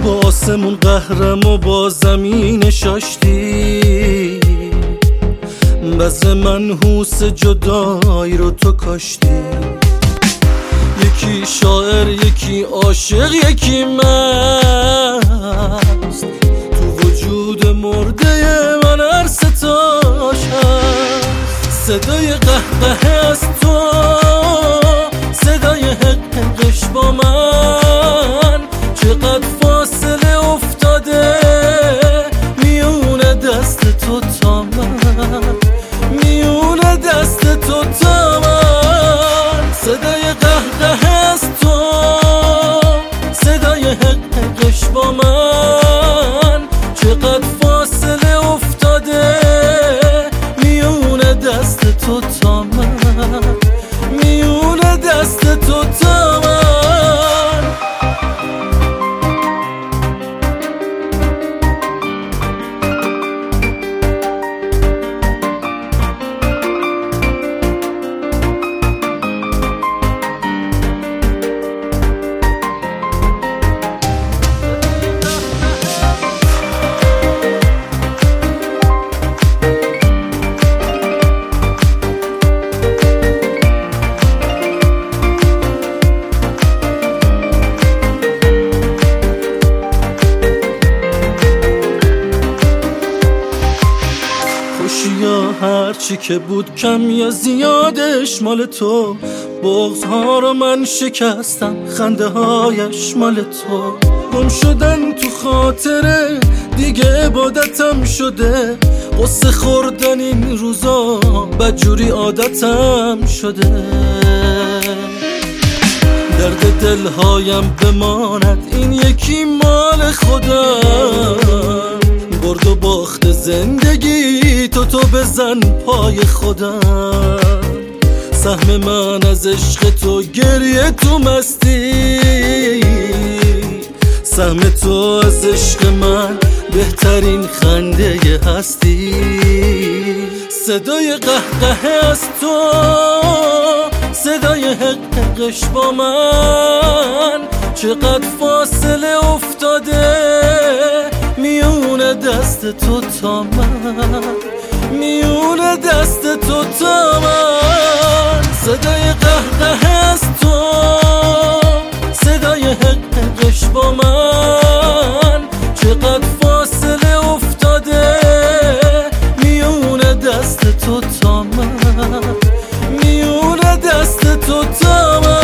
با آسمون قهرم و با زمین شاشتی، بس منحوس جدایی رو تو کاشتی. یکی شاعر، یکی عاشق، یکی مست، تو وجود مرده من هر ستاش هست. صدای قهقه از تو، صدای حقش با من، چقدر فاصله افتاده میون دست تو تا من، میون دست تو تا من. صدای قهقه از تو، صدای حقش با من، چقدر فاصله افتاده میون دست تو تا من، میون دست تو تا من. یا هرچی که بود کم یا زیادش مال تو، بغض‌ها رو من شکستم، خنده هایش مال تو. گم شدن تو خاطره دیگه عبادتم شده، قصه خوردن این روزا بدجوری عادتم شده. درد دلهایم بماند این یکی مال خودم، برد و باخت زندگی تو بزن پای خودم. سهم من از عشق تو گریه تو مستی، سهم تو از عشق من بهترین خنده هستی. صدای قهقه از تو، صدای حقش با من، چقدر فاصله افتاده میون دست تو تا من، میون دست تو تا من. صدای قهقه از تو، صدای حقش با من، چقدر فاصله افتاده میون دست تو تا من، میون دست تو تا من.